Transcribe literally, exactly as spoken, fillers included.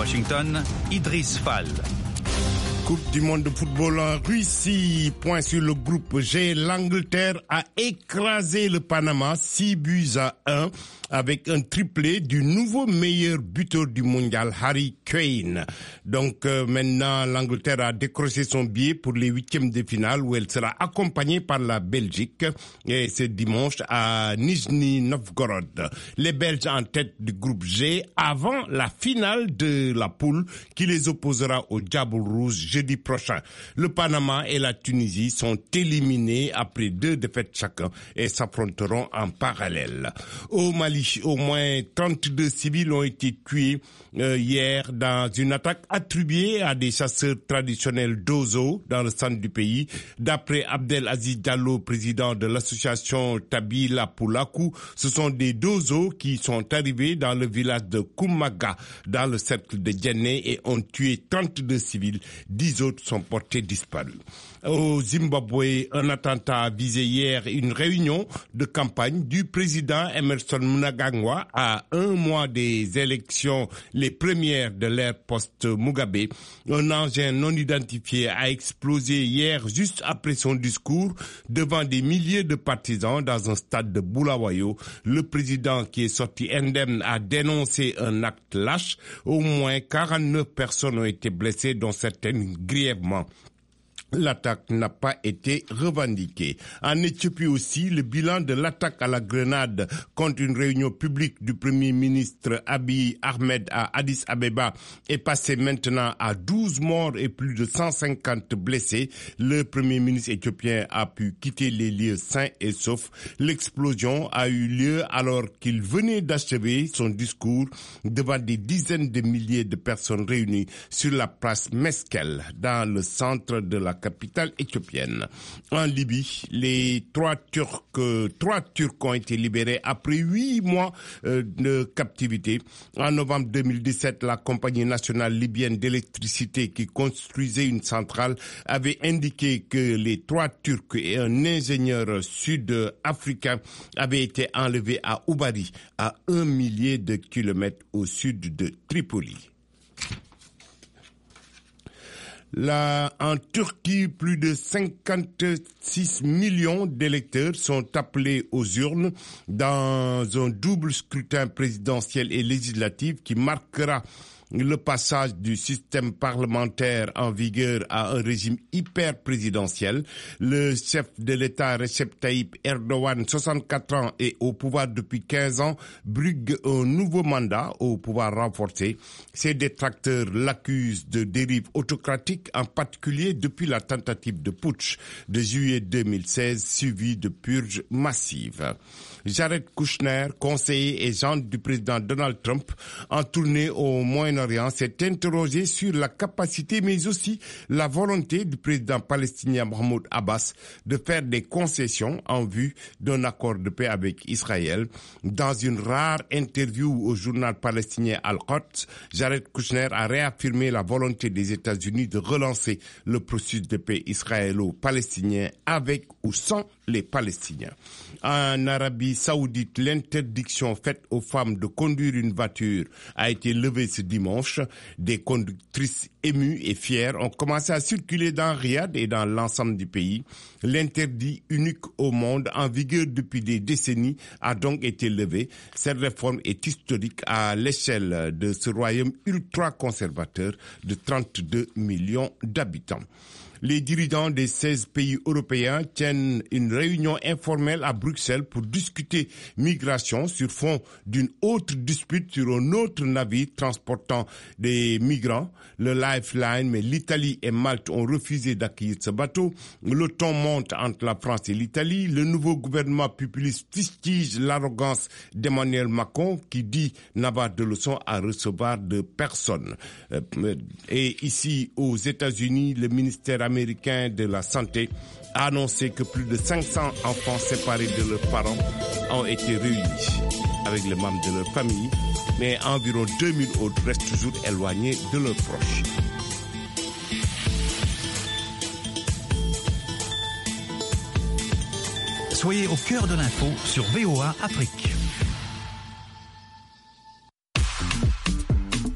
Washington, Idriss Fall. Coupe du monde de football en Russie. Point sur le groupe G. L'Angleterre a écrasé le Panama six buts à un avec un triplé du nouveau meilleur buteur du mondial, Harry Kane. Donc euh, maintenant, l'Angleterre a décroché son billet pour les huitièmes de finale où elle sera accompagnée par la Belgique. Et c'est dimanche à Nizhny Novgorod. Les Belges en tête du groupe G avant la finale de la poule qui les opposera au Diable Rouge jeudi prochain. Le Panama et la Tunisie sont éliminés après deux défaites chacun et s'affronteront en parallèle. Au Mali, au moins trente-deux civils ont été tués euh, hier dans une attaque attribuée à des chasseurs traditionnels d'Ozo dans le centre du pays. D'après Abdel Aziz Diallo, président de l'association Tabila Poulakou, ce sont des Dozo qui sont arrivés dans le village de Koumaga dans le cercle de Djenné et ont tué trente-deux civils. Dix autres sont portés disparus. Au Zimbabwe, un attentat a visé hier une réunion de campagne du président Emerson Mnangagwa à un mois des élections, les premières de l'ère post-Mugabe. Un engin non identifié a explosé hier juste après son discours devant des milliers de partisans dans un stade de Bulawayo. Le président qui est sorti indemne a dénoncé un acte lâche. Au moins quarante-neuf personnes ont été blessées, dont certaines grièvement. L'attaque n'a pas été revendiquée. En Éthiopie aussi, le bilan de l'attaque à la grenade contre une réunion publique du Premier ministre Abiy Ahmed à Addis Abeba est passé maintenant à douze morts et plus de cent cinquante blessés. Le Premier ministre éthiopien a pu quitter les lieux sains et saufs. L'explosion a eu lieu alors qu'il venait d'achever son discours devant des dizaines de milliers de personnes réunies sur la place Meskel, dans le centre de la capitale éthiopienne. En Libye, les trois Turcs, euh, trois Turcs ont été libérés après huit mois euh, de captivité. En novembre deux mille dix-sept, la compagnie nationale libyenne d'électricité qui construisait une centrale avait indiqué que les trois Turcs et un ingénieur sud-africain avaient été enlevés à Oubari, à un millier de kilomètres au sud de Tripoli. Là, en Turquie, plus de cinquante-six millions d'électeurs sont appelés aux urnes dans un double scrutin présidentiel et législatif qui marquera le passage du système parlementaire en vigueur à un régime hyper présidentiel. Le chef de l'État, Recep Tayyip Erdogan, soixante-quatre ans et au pouvoir depuis quinze ans, brigue un nouveau mandat au pouvoir renforcé. Ses détracteurs l'accusent de dérive autocratique, en particulier depuis la tentative de putsch de juillet deux mille seize, suivie de purges massives. Jared Kushner, conseiller et gendre du président Donald Trump, en tournée au Moyen-Orient, s'est interrogé sur la capacité mais aussi la volonté du président palestinien Mahmoud Abbas de faire des concessions en vue d'un accord de paix avec Israël. Dans une rare interview au journal palestinien Al-Quds, Jared Kushner a réaffirmé la volonté des États-Unis de relancer le processus de paix israélo-palestinien avec ou sans les Palestiniens. En Arabie Saoudite, l'interdiction faite aux femmes de conduire une voiture a été levée ce dimanche. Des conductrices émues et fières ont commencé à circuler dans Riyad et dans l'ensemble du pays. L'interdit unique au monde, en vigueur depuis des décennies, a donc été levé. Cette réforme est historique à l'échelle de ce royaume ultra-conservateur de trente-deux millions d'habitants. Les dirigeants des seize pays européens tiennent une réunion informelle à Bruxelles pour discuter migration sur fond d'une autre dispute sur un autre navire transportant des migrants, le Lifeline, mais l'Italie et Malte ont refusé d'accueillir ce bateau. Le ton monte entre la France et l'Italie. Le nouveau gouvernement populiste fustige l'arrogance d'Emmanuel Macron qui dit n'avoir de leçons à recevoir de personne. Et ici, aux États-Unis, le ministère américain de la Santé a annoncé que plus de cinq cents enfants séparés de leurs parents ont été réunis avec les membres de leur famille, mais environ deux mille autres restent toujours éloignés de leurs proches. Soyez au cœur de l'info sur V O A Afrique.